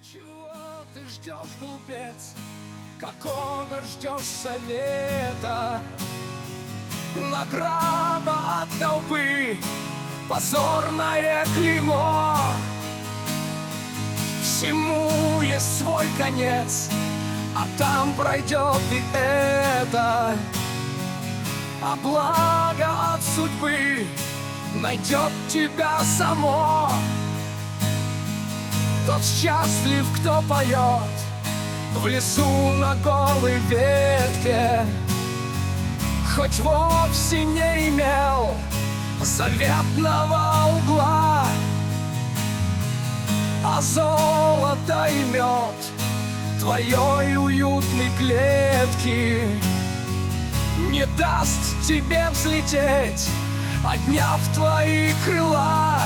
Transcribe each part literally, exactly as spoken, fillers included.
Чего ты ждешь, глупец? Какого ждешь совета? Награда от толпы, позорное клеймо. Всему есть свой конец, а там пройдет и это. А благо от судьбы найдет тебя само. Тот счастлив, кто поет в лесу на голой ветке, хоть вовсе не имел заветного угла. А золото и мед твоей уютной клетки не даст тебе взлететь, подняв твои крыла.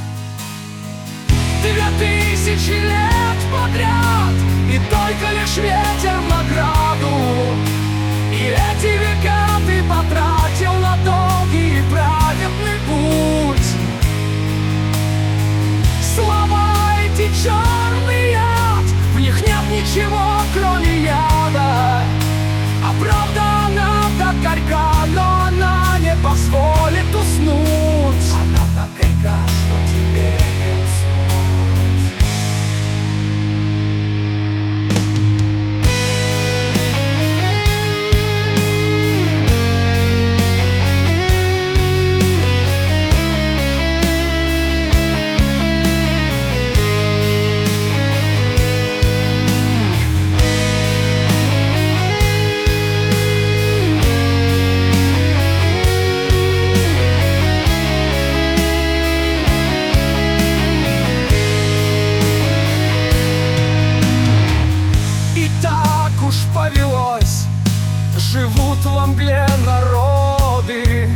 Две тысячи лет подряд, и только лишь ветер награду. И эти века ты потратил на долгий и праведный путь. Слова эти черный яд, в них нет ничего, кроме яда. А правда она так горька, но она не позволит уснуть. Она так горька, что тебе не уснуть. Повелось, живут во мгле народы.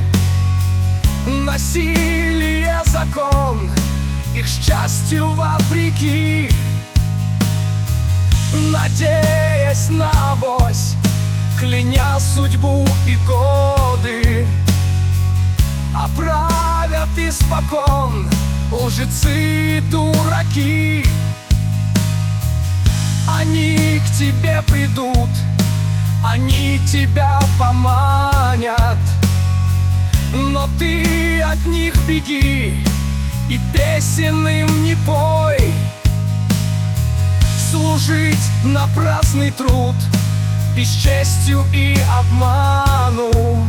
Насилие закон, их счастью вопреки. Надеясь на авось, кляня судьбу и годы, оправят испокон лжецы и дураки. Они к тебе придут, они тебя поманят, но ты от них беги и песен им не пой. Служить напрасный труд, бесчестью и обману,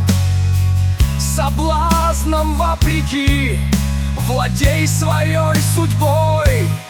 соблазном вопреки, владей своей судьбой.